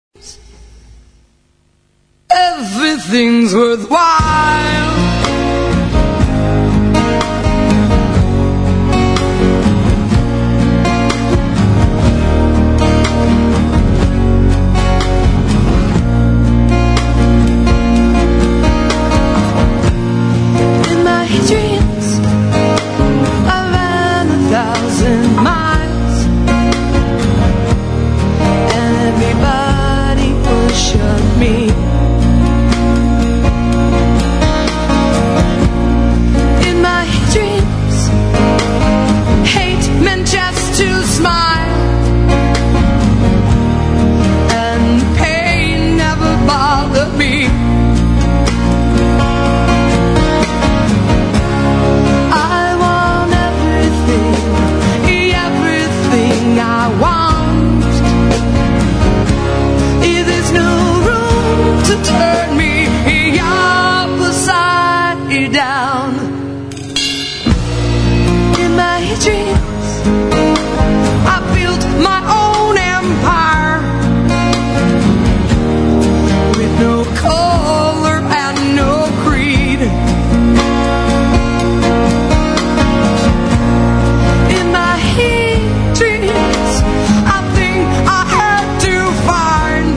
Everything's worthwhile. In my dreams, I ran 1,000 miles, and everybody worshiped me. To smile, and pain never bothered me. I want everything, everything I want. There's no room to turn me upside down. In my dreams, I built my own empire with no color and no creed. In my dreams, I think I had to find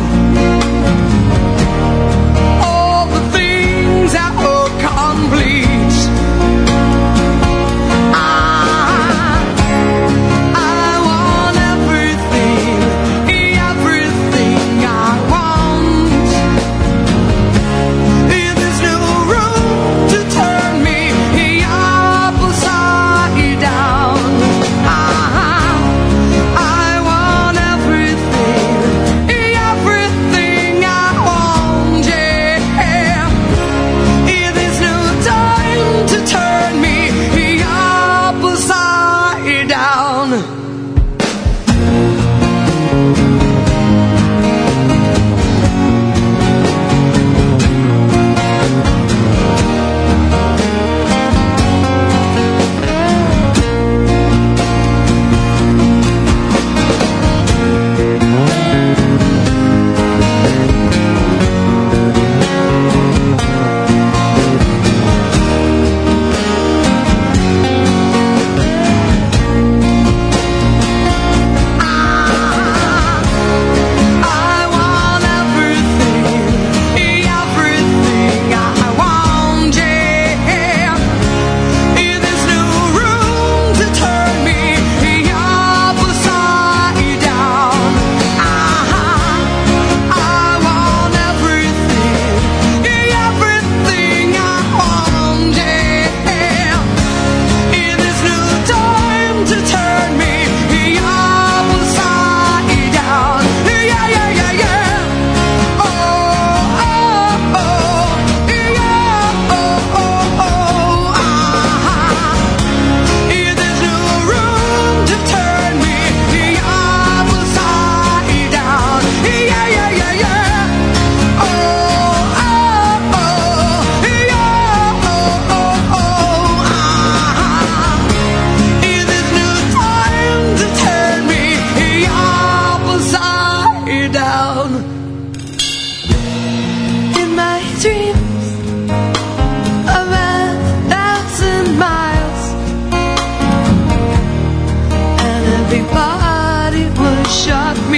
all the things that were complete. Everybody would shut me.